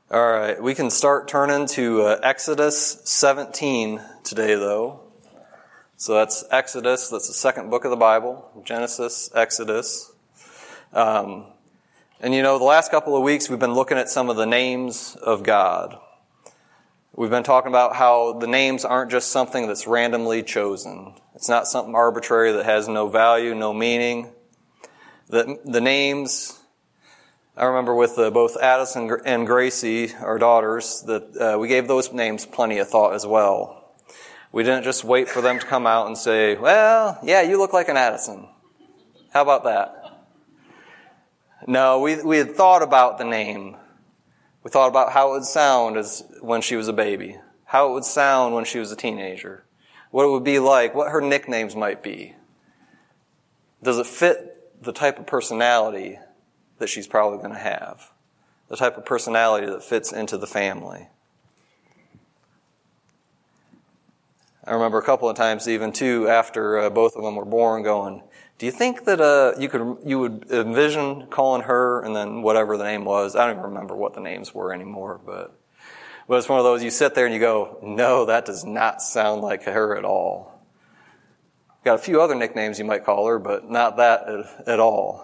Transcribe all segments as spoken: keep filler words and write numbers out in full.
All right, we can start turning to uh, Exodus seventeen today, though. So that's Exodus, that's the second book of the Bible, Genesis, Exodus. Um, and you know, the last couple of weeks we've been looking at some of the names of God. We've been talking about how the names aren't just something that's randomly chosen. It's not something arbitrary that has no value, no meaning. The, the names... I remember with uh, both Addison and Gracie, our daughters, that uh, we gave those names plenty of thought as well. We didn't just wait for them to come out and say, well, yeah, you look like an Addison. How about that? No, we we had thought about the name. We thought about how it would sound as when she was a baby, how it would sound when she was a teenager, what it would be like, what her nicknames might be. Does it fit the type of personality that she's probably going to have, the type of personality that fits into the family. I remember a couple of times, even too, after uh, both of them were born, going, "Do you think that uh, you could you would envision calling her and then whatever the name was?" I don't even remember what the names were anymore, but but it's one of those you sit there and you go, "No, that does not sound like her at all." Got a few other nicknames you might call her, but not that at, at all.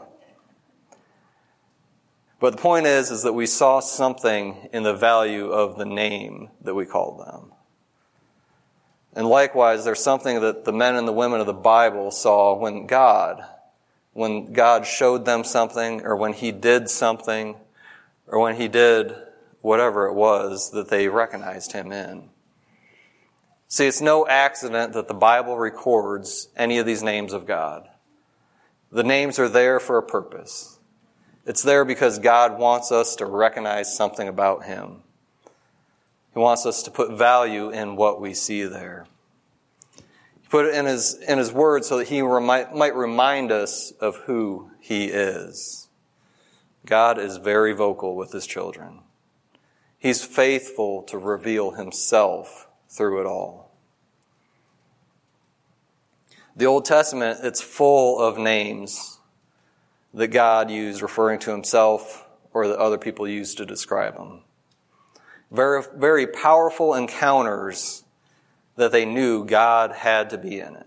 But the point is, is that we saw something in the value of the name that we called them. And likewise, there's something that the men and the women of the Bible saw when God, when God showed them something, or when He did something, or when He did whatever it was that they recognized Him in. See, it's no accident that the Bible records any of these names of God. The names are there for a purpose. It's there because God wants us to recognize something about Him. He wants us to put value in what we see there. He put it in His in His Word so that He remi- might remind us of who He is. God is very vocal with His children. He's faithful to reveal Himself through it all. The Old Testament, it's full of names that God used referring to Himself or that other people used to describe Him. Very, very powerful encounters that they knew God had to be in it.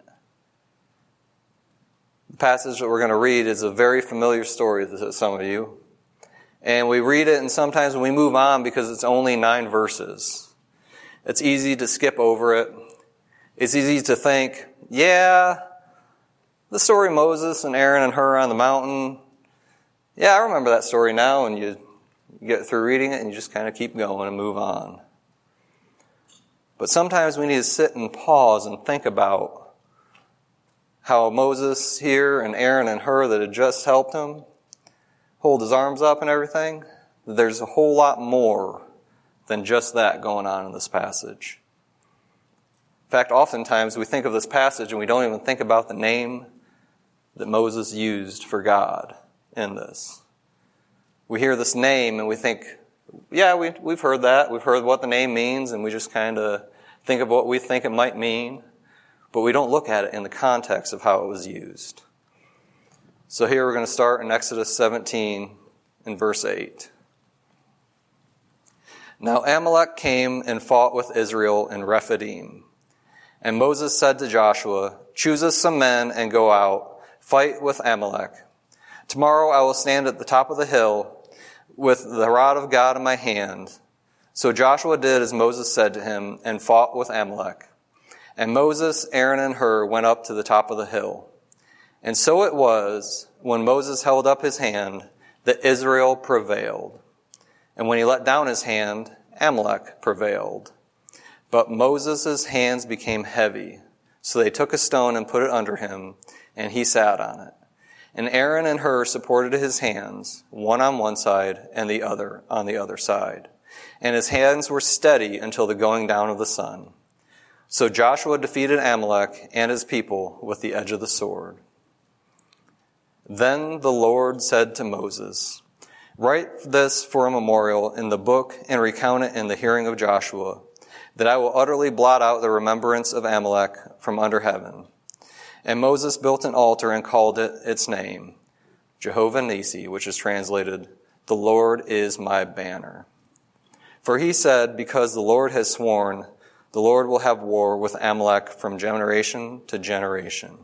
The passage that we're going to read is a very familiar story to some of you. And we read it and sometimes we move on because it's only nine verses. It's easy to skip over it. It's easy to think, yeah, the story of Moses and Aaron and Hur on the mountain. Yeah, I remember that story now, and you get through reading it and you just kind of keep going and move on. But sometimes we need to sit and pause and think about how Moses here and Aaron and Hur that had just helped him hold his arms up and everything. There's a whole lot more than just that going on in this passage. In fact, oftentimes we think of this passage and we don't even think about the name that Moses used for God in this. We hear this name and we think, yeah, we, we've heard that. We've heard what the name means, and we just kind of think of what we think it might mean, but we don't look at it in the context of how it was used. So here we're going to start in Exodus seventeen in verse eight. Now Amalek came and fought with Israel in Rephidim. And Moses said to Joshua, "Choose us some men and go out, fight with Amalek. Tomorrow I will stand at the top of the hill with the rod of God in my hand." So Joshua did as Moses said to him and fought with Amalek. And Moses, Aaron, and Hur went up to the top of the hill. And so it was, when Moses held up his hand, that Israel prevailed. And when he let down his hand, Amalek prevailed. But Moses' hands became heavy, so they took a stone and put it under him, and he sat on it. And Aaron and Hur supported his hands, one on one side and the other on the other side. And his hands were steady until the going down of the sun. So Joshua defeated Amalek and his people with the edge of the sword. Then the Lord said to Moses, "Write this for a memorial in the book and recount it in the hearing of Joshua, that I will utterly blot out the remembrance of Amalek from under heaven." And Moses built an altar and called it its name, Jehovah Nissi, which is translated, "The Lord is my banner." For he said, because the Lord has sworn, the Lord will have war with Amalek from generation to generation.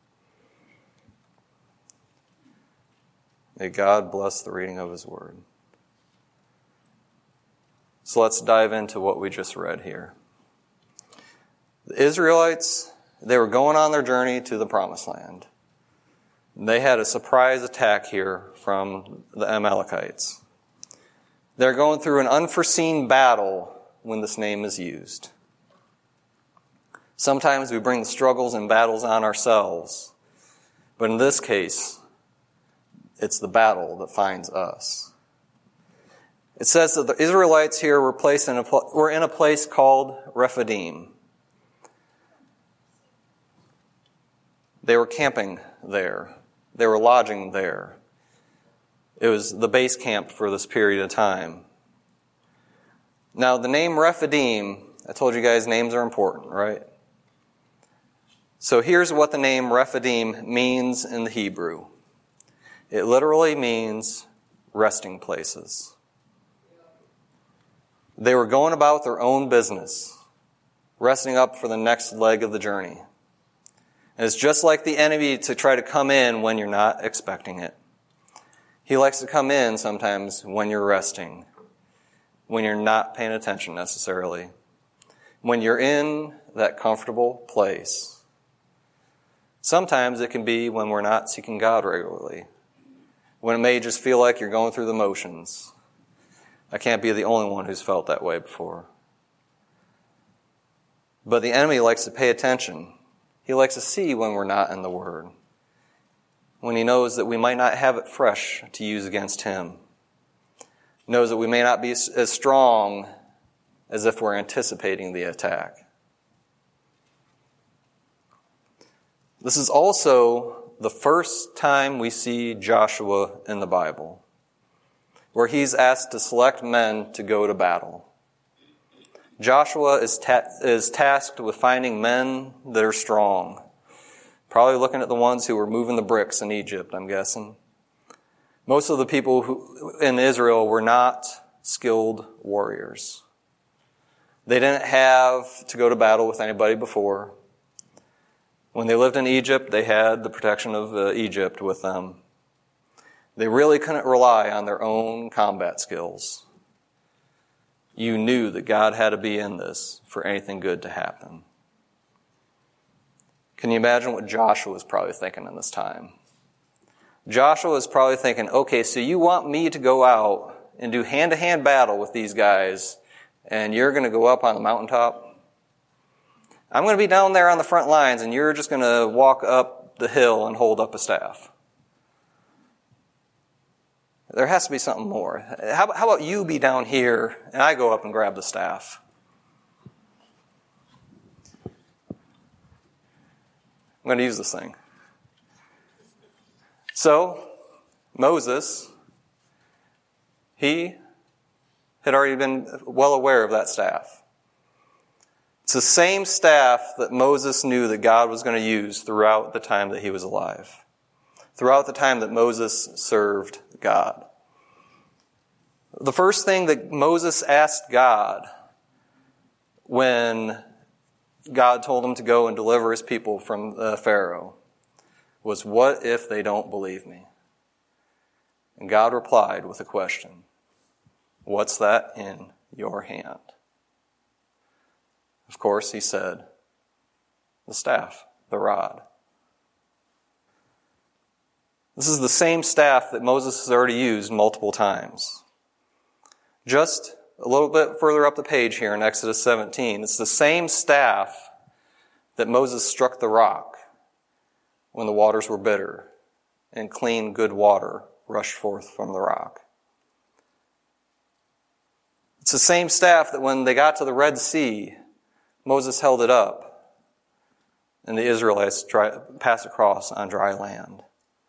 May God bless the reading of his word. So let's dive into what we just read here. The Israelites, they were going on their journey to the promised land. They had a surprise attack here from the Amalekites. They're going through an unforeseen battle when this name is used. Sometimes we bring the struggles and battles on ourselves, but in this case, it's the battle that finds us. It says that the Israelites here were placed in a were in a place called Rephidim. They were camping there. They were lodging there. It was the base camp for this period of time. Now, the name Rephidim, I told you guys names are important, right? So here's what the name Rephidim means in the Hebrew. It literally means resting places. They were going about their own business, resting up for the next leg of the journey. And it's just like the enemy to try to come in when you're not expecting it. He likes to come in sometimes when you're resting, when you're not paying attention necessarily, when you're in that comfortable place. Sometimes it can be when we're not seeking God regularly, when it may just feel like you're going through the motions. I can't be the only one who's felt that way before. But the enemy likes to pay attention. He likes to see when we're not in the Word, when he knows that we might not have it fresh to use against him, knows that we may not be as strong as if we're anticipating the attack. This is also the first time we see Joshua in the Bible, where he's asked to select men to go to battle. Joshua is, ta- is tasked with finding men that are strong. Probably looking at the ones who were moving the bricks in Egypt, I'm guessing. Most of the people who, in Israel were not skilled warriors. They didn't have to go to battle with anybody before. When they lived in Egypt, they had the protection of uh, Egypt with them. They really couldn't rely on their own combat skills. You knew that God had to be in this for anything good to happen. Can you imagine what Joshua was probably thinking in this time? Joshua was probably thinking, okay, so you want me to go out and do hand-to-hand battle with these guys, and you're going to go up on the mountaintop? I'm going to be down there on the front lines, and you're just going to walk up the hill and hold up a staff. There has to be something more. How, how about you be down here, and I go up and grab the staff? I'm going to use this thing. So, Moses, he had already been well aware of that staff. It's the same staff that Moses knew that God was going to use throughout the time that he was alive, throughout the time that Moses served God. The first thing that Moses asked God when God told him to go and deliver his people from uh, Pharaoh was, what if they don't believe me? And God replied with a question. What's that in your hand? Of course, he said, the staff, the rod. This is the same staff that Moses has already used multiple times. Just a little bit further up the page here in Exodus seventeen, it's the same staff that Moses struck the rock when the waters were bitter and clean, good water rushed forth from the rock. It's the same staff that when they got to the Red Sea, Moses held it up and the Israelites dry, passed across on dry land.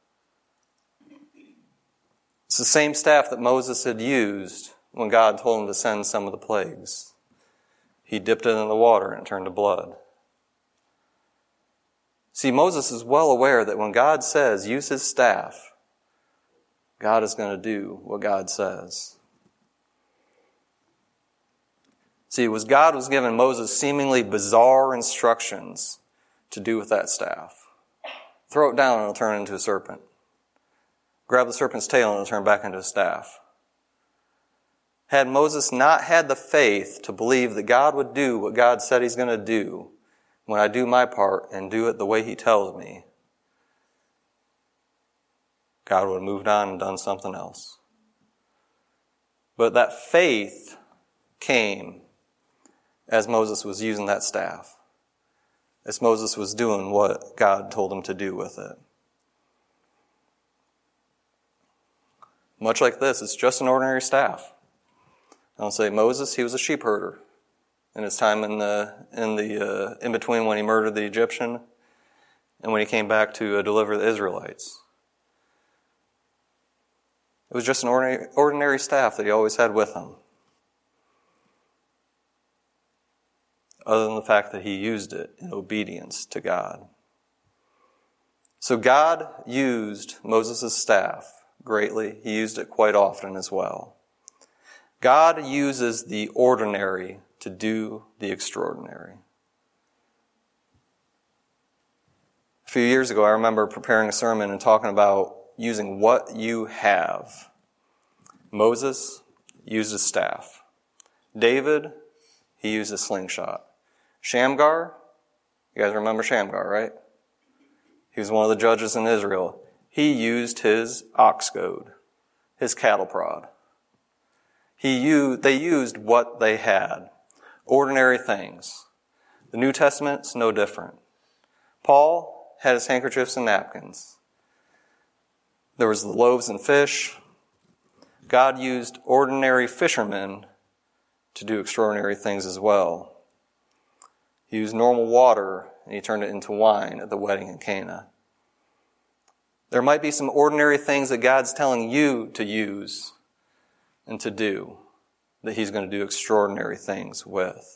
It's the same staff that Moses had used when God told him to send some of the plagues. He dipped it in the water and it turned to blood. See, Moses is well aware that when God says, use his staff, God is going to do what God says. See, it was God was giving Moses seemingly bizarre instructions to do with that staff. Throw it down and it'll turn into a serpent. Grab the serpent's tail and it'll turn back into a staff. Had Moses not had the faith to believe that God would do what God said he's going to do when I do my part and do it the way he tells me, God would have moved on and done something else. But that faith came as Moses was using that staff, as Moses was doing what God told him to do with it. Much like this, it's just an ordinary staff. I'll say Moses, he was a sheep herder in his time in the in the uh, in between when he murdered the Egyptian and when he came back to uh, deliver the Israelites. It was just an ordinary, ordinary staff that he always had with him. Other than the fact that he used it in obedience to God. So God used Moses' staff greatly. He used it quite often as well. God uses the ordinary to do the extraordinary. A few years ago, I remember preparing a sermon and talking about using what you have. Moses used a staff. David, he used a slingshot. Shamgar, you guys remember Shamgar, right? He was one of the judges in Israel. He used his ox goad, his cattle prod. He used, they used what they had. Ordinary things. The New Testament's no different. Paul had his handkerchiefs and napkins. There was the loaves and fish. God used ordinary fishermen to do extraordinary things as well. He used normal water and he turned it into wine at the wedding in Cana. There might be some ordinary things that God's telling you to use and to do, that he's going to do extraordinary things with.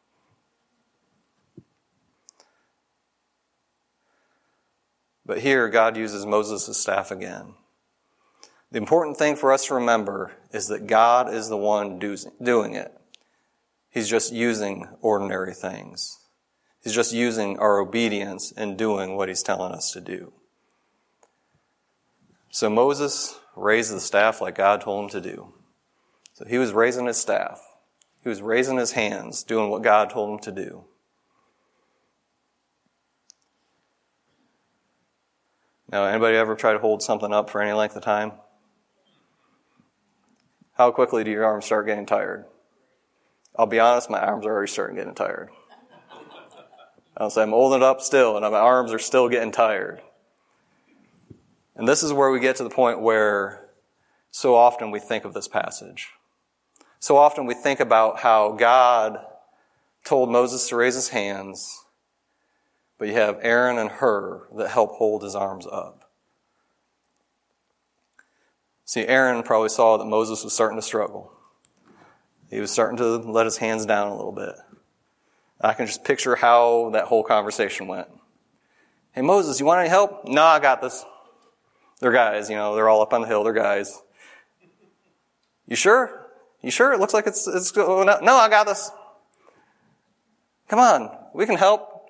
But here, God uses Moses' staff again. The important thing for us to remember is that God is the one doing it. He's just using ordinary things. He's just using our obedience and doing what he's telling us to do. So Moses raised the staff like God told him to do. So he was raising his staff. He was raising his hands, doing what God told him to do. Now, anybody ever try to hold something up for any length of time? How quickly do your arms start getting tired? I'll be honest, my arms are already starting getting tired. I'll say I'm holding it up still, and my arms are still getting tired. And this is where we get to the point where so often we think of this passage. So often we think about how God told Moses to raise his hands, but you have Aaron and Hur that help hold his arms up. See, Aaron probably saw that Moses was starting to struggle. He was starting to let his hands down a little bit. I can just picture how that whole conversation went. Hey, Moses, you want any help? No, I got this. They're guys, you know, they're all up on the hill. They're guys. You sure? You sure? It looks like it's, it's going out. No, I got this. Come on, we can help.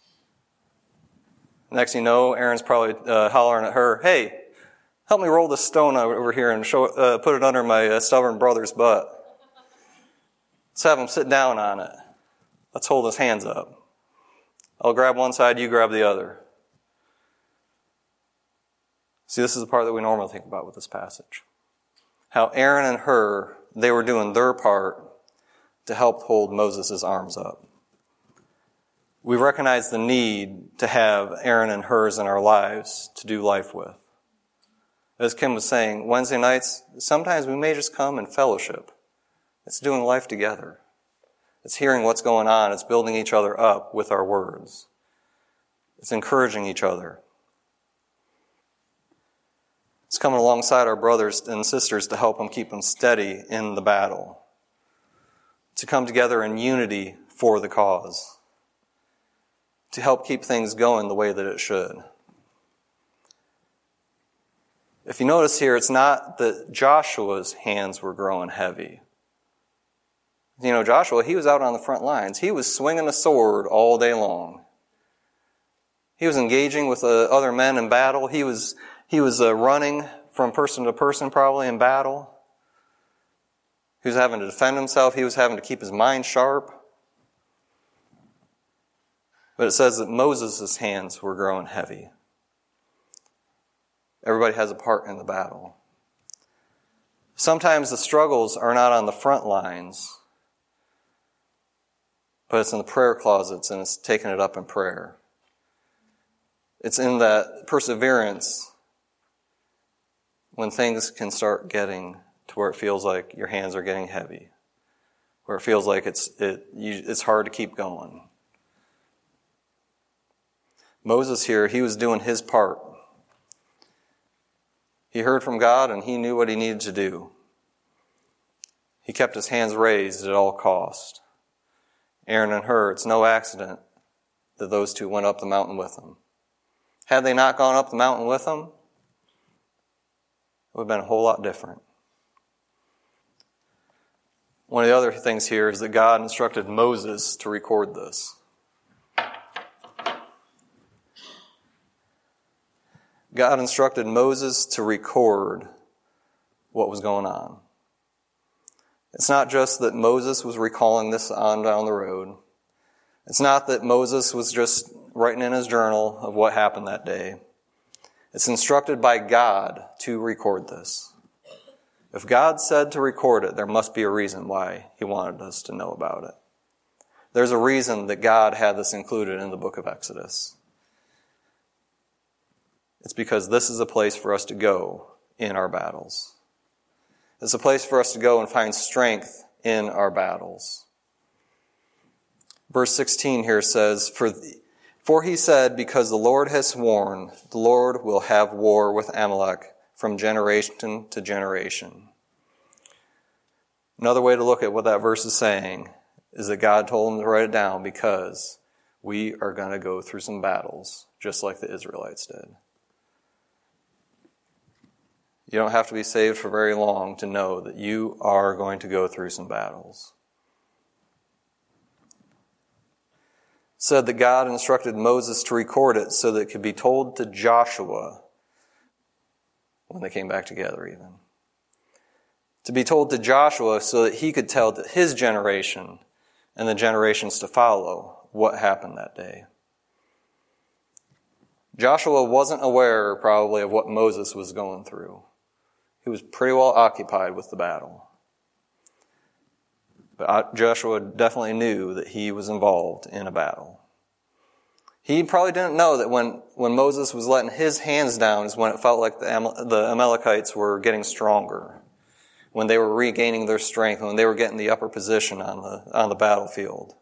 Next thing you know, Aaron's probably uh, hollering at her, hey, help me roll this stone over here and show, uh, put it under my uh, stubborn brother's butt. Let's have him sit down on it. Let's hold his hands up. I'll grab one side, you grab the other. See, this is the part that we normally think about with this passage. How Aaron and Hur, they were doing their part to help hold Moses' arms up. We recognize the need to have Aaron and Hur's in our lives to do life with. As Kim was saying, Wednesday nights, sometimes we may just come and fellowship. It's doing life together. It's hearing what's going on. It's building each other up with our words. It's encouraging each other. It's coming alongside our brothers and sisters to help them keep them steady in the battle. To come together in unity for the cause. To help keep things going the way that it should. If you notice here, it's not that Joshua's hands were growing heavy. You know, Joshua, he was out on the front lines. He was swinging a sword all day long. He was engaging with uh, other men in battle. He was he was uh, running from person to person probably in battle. He was having to defend himself. He was having to keep his mind sharp. But it says that Moses' hands were growing heavy. Everybody has a part in the battle. Sometimes the struggles are not on the front lines, but it's in the prayer closets and it's taking it up in prayer. It's in that perseverance when things can start getting to where it feels like your hands are getting heavy, where it feels like it's it you, it's hard to keep going. Moses here, he was doing his part. He heard from God and he knew what he needed to do. He kept his hands raised at all cost. Aaron and Hur, it's no accident that those two went up the mountain with him. Had they not gone up the mountain with him, it would have been a whole lot different. One of the other things here is that God instructed Moses to record this. God instructed Moses to record what was going on. It's not just that Moses was recalling this on down the road. It's not that Moses was just writing in his journal of what happened that day. It's instructed by God to record this. If God said to record it, there must be a reason why he wanted us to know about it. There's a reason that God had this included in the book of Exodus. It's because this is a place for us to go in our battles. It's a place for us to go and find strength in our battles. Verse sixteen here says, For, the, for he said, because the Lord has sworn, the Lord will have war with Amalek from generation to generation. Another way to look at what that verse is saying is that God told him to write it down because we are going to go through some battles, just like the Israelites did. You don't have to be saved for very long to know that you are going to go through some battles. It said that God instructed Moses to record it so that it could be told to Joshua when they came back together even. To be told to Joshua so that he could tell to his generation and the generations to follow what happened that day. Joshua wasn't aware probably of what Moses was going through. He was pretty well occupied with the battle. But Joshua definitely knew that he was involved in a battle. He probably didn't know that when, when Moses was letting his hands down is when it felt like the, Amal- the Amalekites were getting stronger, when they were regaining their strength, when they were getting the upper position on the, on the battlefield.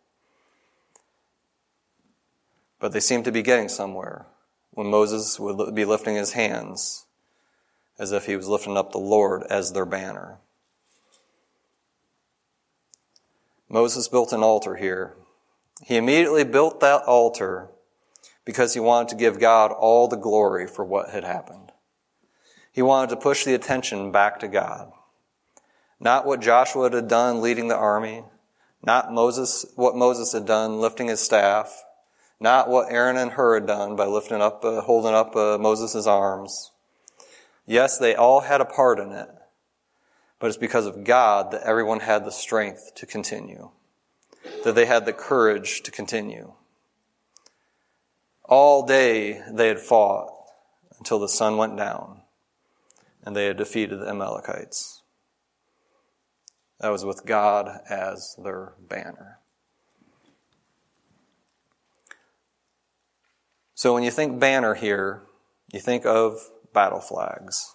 But they seemed to be getting somewhere when Moses would be lifting his hands as if he was lifting up the Lord as their banner. Moses built an altar here. He immediately built that altar because he wanted to give God all the glory for what had happened. He wanted to push the attention back to God. Not what Joshua had done leading the army, not Moses, what Moses had done lifting his staff, not what Aaron and Hur had done by lifting up, uh, holding up uh, Moses' arms. Yes, they all had a part in it, but it's because of God that everyone had the strength to continue, that they had the courage to continue. All day they had fought until the sun went down, and they had defeated the Amalekites. That was with God as their banner. So when you think banner here, you think of battle flags.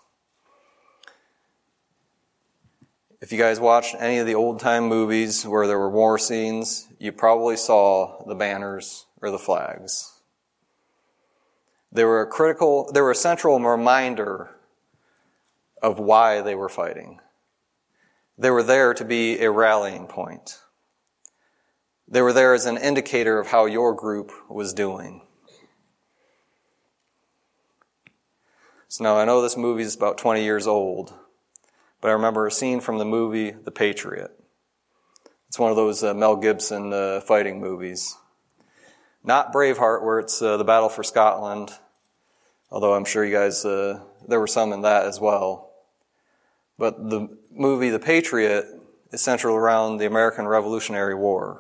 If you guys watched any of the old-time movies where there were war scenes, you probably saw the banners or the flags. They were a critical, they were a central reminder of why they were fighting. They were there to be a rallying point. They were there as an indicator of how your group was doing. So now I know this movie is about twenty years old, but I remember a scene from the movie The Patriot. It's It's one of those uh, Mel Gibson uh, fighting movies. Not Braveheart, where it's uh, the battle for Scotland, although I'm sure you guys, uh, there were some in that as well. But the movie The Patriot is centered around the American Revolutionary War.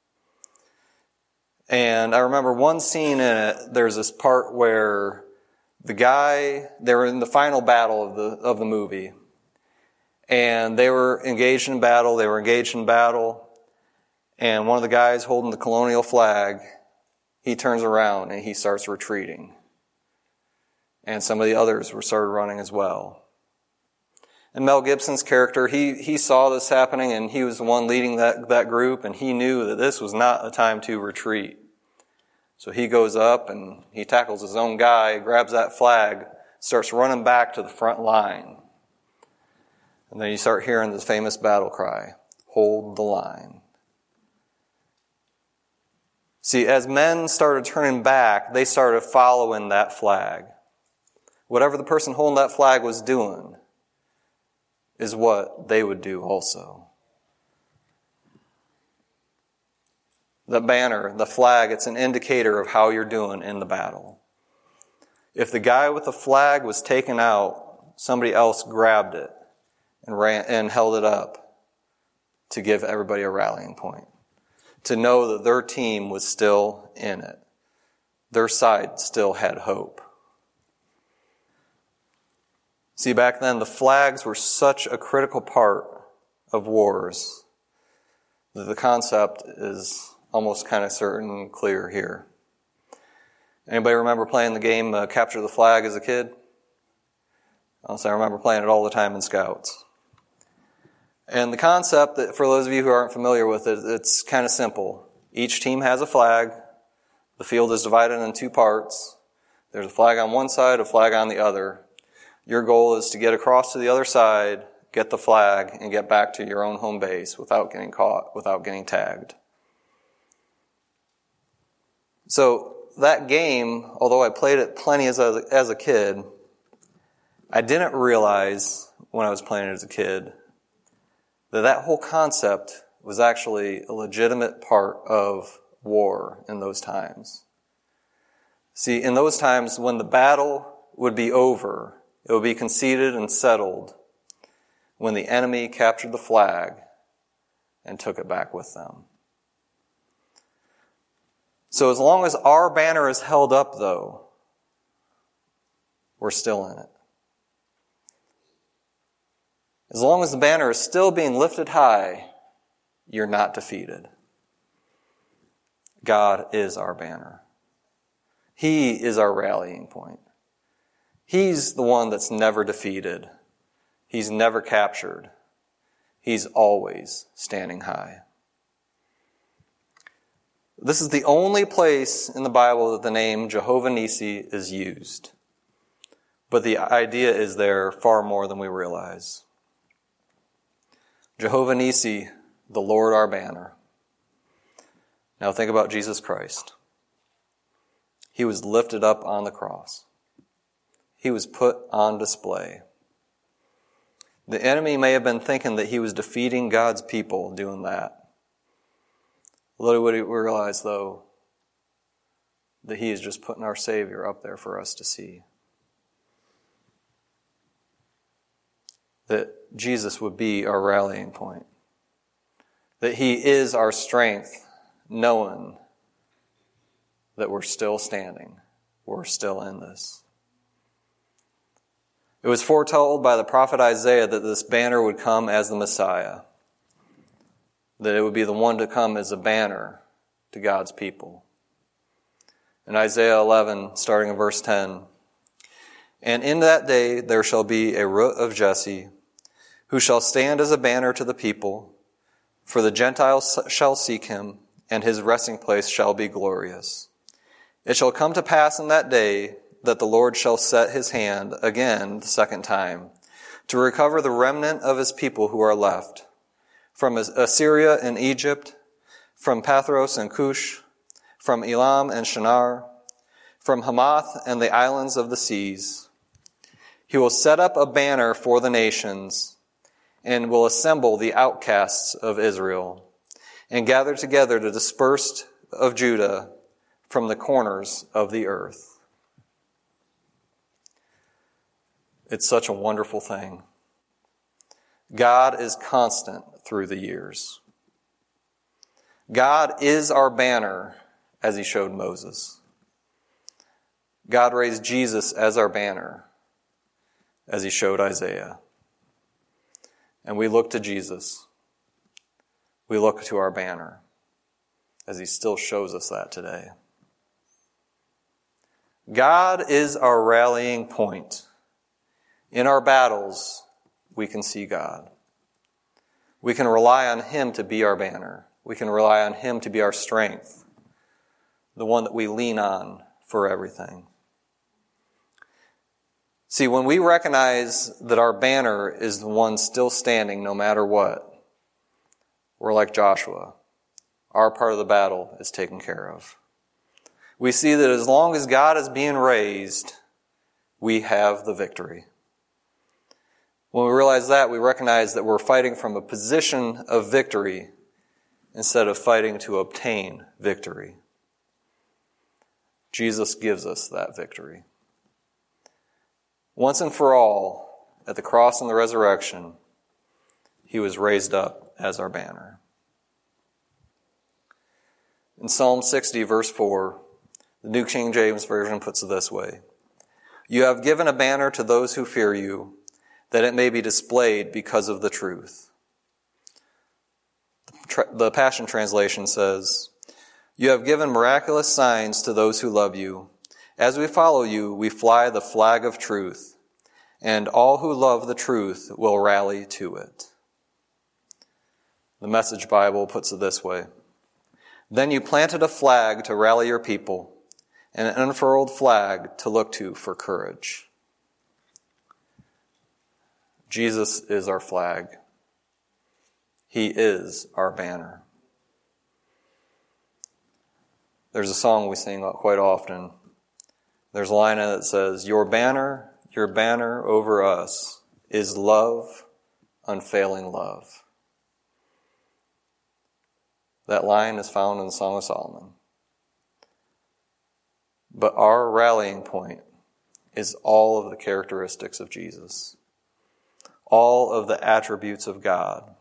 And I remember one scene in it, there's this part where the guy, they were in the final battle of the of the movie. And they were engaged in battle, they were engaged in battle, and one of the guys holding the colonial flag, he turns around and he starts retreating. And some of the others were started running as well. And Mel Gibson's character, he he saw this happening, and he was the one leading that, that group, and he knew that this was not a time to retreat. So he goes up and he tackles his own guy, grabs that flag, starts running back to the front line. And then you start hearing this famous battle cry, "Hold the line." See, as men started turning back, they started following that flag. Whatever the person holding that flag was doing is what they would do also. The banner, the flag, it's an indicator of how you're doing in the battle. If the guy with the flag was taken out, somebody else grabbed it and ran and held it up to give everybody a rallying point, to know that their team was still in it. Their side still had hope. See, back then, the flags were such a critical part of wars that the concept is almost kind of certain and clear here. Anybody remember playing the game uh, Capture the Flag as a kid? Also, I remember playing it all the time in Scouts. And the concept, that for those of you who aren't familiar with it, it's kind of simple. Each team has a flag. The field is divided in two parts. There's a flag on one side, a flag on the other. Your goal is to get across to the other side, get the flag, and get back to your own home base without getting caught, without getting tagged. So that game, although I played it plenty as a, as a kid, I didn't realize when I was playing it as a kid that that whole concept was actually a legitimate part of war in those times. See, in those times when the battle would be over, it would be conceded and settled when the enemy captured the flag and took it back with them. So as long as our banner is held up, though, we're still in it. As long as the banner is still being lifted high, you're not defeated. God is our banner. He is our rallying point. He's the one that's never defeated. He's never captured. He's always standing high. This is the only place in the Bible that the name Jehovah Nissi is used. But the idea is there far more than we realize. Jehovah Nissi, the Lord our banner. Now think about Jesus Christ. He was lifted up on the cross. He was put on display. The enemy may have been thinking that he was defeating God's people doing that. Little would he realize, though, that he is just putting our Savior up there for us to see. That Jesus would be our rallying point. That he is our strength, knowing that we're still standing. We're still in this. It was foretold by the prophet Isaiah that this banner would come as the Messiah. That it would be the one to come as a banner to God's people. In Isaiah eleven, starting in verse ten, "And in that day there shall be a root of Jesse, who shall stand as a banner to the people, for the Gentiles shall seek him, and his resting place shall be glorious. It shall come to pass in that day that the Lord shall set his hand again the second time, to recover the remnant of his people who are left, from Assyria and Egypt, from Pathros and Cush, from Elam and Shinar, from Hamath and the islands of the seas. He will set up a banner for the nations, and will assemble the outcasts of Israel, and gather together the dispersed of Judah from the corners of the earth. It's such a wonderful thing. God is constant through the years. God is our banner, as he showed Moses. God raised Jesus as our banner, as he showed Isaiah. And we look to Jesus. We look to our banner, as he still shows us that today. God is our rallying point. In our battles, we can see God. We can rely on him to be our banner. We can rely on him to be our strength, the one that we lean on for everything. See, when we recognize that our banner is the one still standing no matter what, we're like Joshua. Our part of the battle is taken care of. We see that as long as God is being raised, we have the victory. When we realize that, we recognize that we're fighting from a position of victory instead of fighting to obtain victory. Jesus gives us that victory. Once and for all, at the cross and the resurrection, he was raised up as our banner. In Psalm sixty, verse four, the New King James Version puts it this way: "You have given a banner to those who fear you, that it may be displayed because of the truth." The Passion Translation says, "You have given miraculous signs to those who love you. As we follow you, we fly the flag of truth, and all who love the truth will rally to it." The Message Bible puts it this way: "Then you planted a flag to rally your people, and an unfurled flag to look to for courage." Jesus is our flag. He is our banner. There's a song we sing quite often. There's a line in it that says, "Your banner, your banner over us is love, unfailing love." That line is found in the Song of Solomon. But our rallying point is all of the characteristics of Jesus. All of the attributes of God.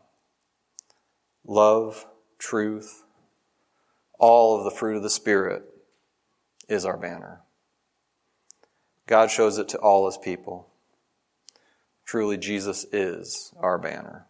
Love, truth, all of the fruit of the Spirit is our banner. God shows it to all his people. Truly, Jesus is our banner.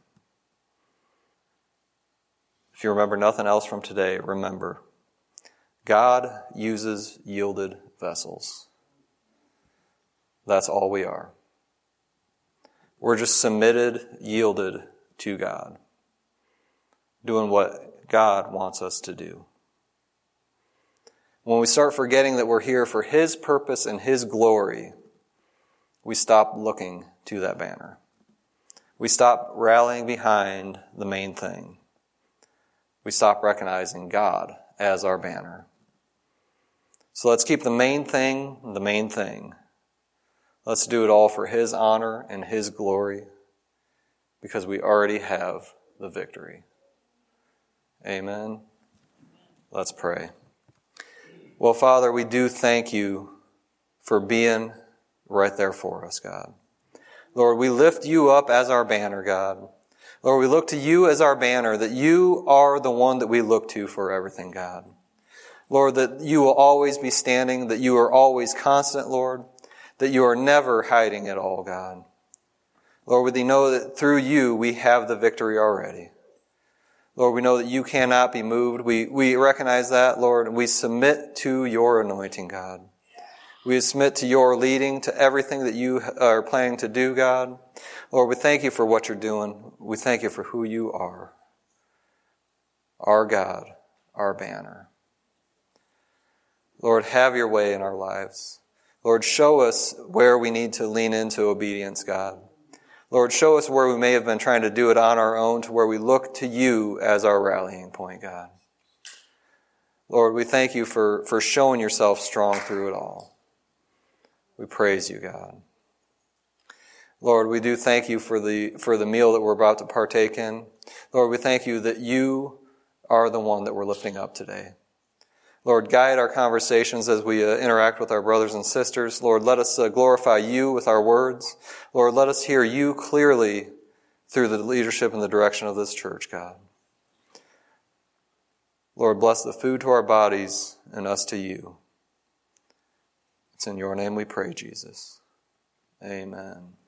If you remember nothing else from today, remember, God uses yielded vessels. That's all we are. We're just submitted, yielded to God, doing what God wants us to do. When we start forgetting that we're here for his purpose and his glory, we stop looking to that banner. We stop rallying behind the main thing. We stop recognizing God as our banner. So let's keep the main thing the main thing. Let's do it all for his honor and his glory, because we already have the victory. Amen. Let's pray. Well, Father, we do thank you for being right there for us, God. Lord, we lift you up as our banner, God. Lord, we look to you as our banner, that you are the one that we look to for everything, God. Lord, that you will always be standing, that you are always constant, Lord, that you are never hiding at all, God. Lord, we know that through you we have the victory already. Lord, we know that you cannot be moved. We, we recognize that, Lord, and we submit to your anointing, God. We submit to your leading, to everything that you are planning to do, God. Lord, we thank you for what you're doing. We thank you for who you are. Our God, our banner. Lord, have your way in our lives. Lord, show us where we need to lean into obedience, God. Lord, show us where we may have been trying to do it on our own, to where we look to you as our rallying point, God. Lord, we thank you for, for showing yourself strong through it all. We praise you, God. Lord, we do thank you for the for the meal that we're about to partake in. Lord, we thank you that you are the one that we're lifting up today. Lord, guide our conversations as we uh, interact with our brothers and sisters. Lord, let us uh, glorify you with our words. Lord, let us hear you clearly through the leadership and the direction of this church, God. Lord, bless the food to our bodies and us to you. It's in your name we pray, Jesus. Amen.